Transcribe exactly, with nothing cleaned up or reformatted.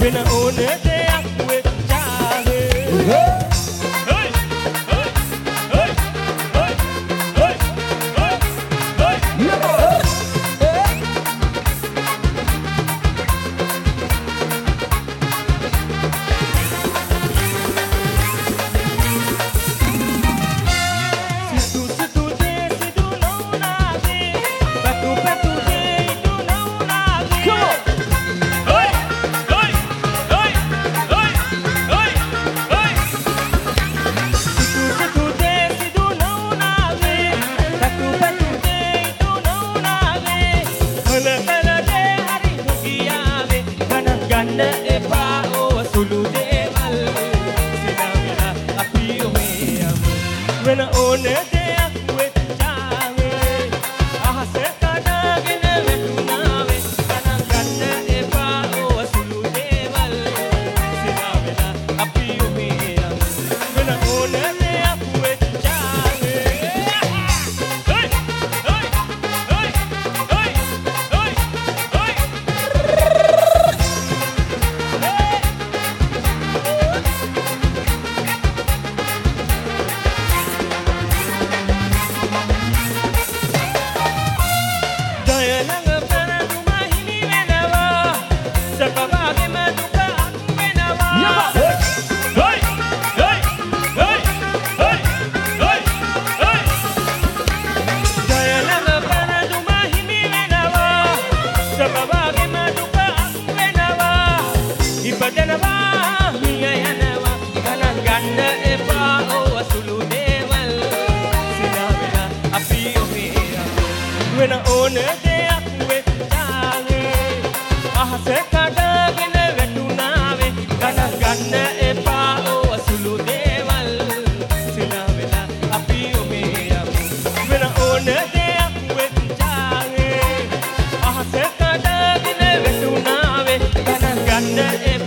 වෙන ඕන දෙයක් වෙච්චාවේ වෙන ඕන දෙයක් වෙච්චාවේ අහස කඩගෙන වැටුණාවේ ගණන් ගන්න එපා ඕව සුළු දේවල් සිනා වෙලා අපි උමේ යමු වෙන ඕන දෙයක් වෙච්චාවේ හොයි හොයි හොයි හොයි හොයි හොයි වෙන ඕන දෙයක් වෙච්චාවේ අහස කඩගෙන වැටුණාවේ ගණන් ගන්න එපා ඕව සුළු දේවල් සිනා වෙලා අපි උමේ යමු වෙන ඕන දෙයක් වෙච්චාවේ අහස කඩගෙන වැටුණාවේ ගණන් ගන්න එපා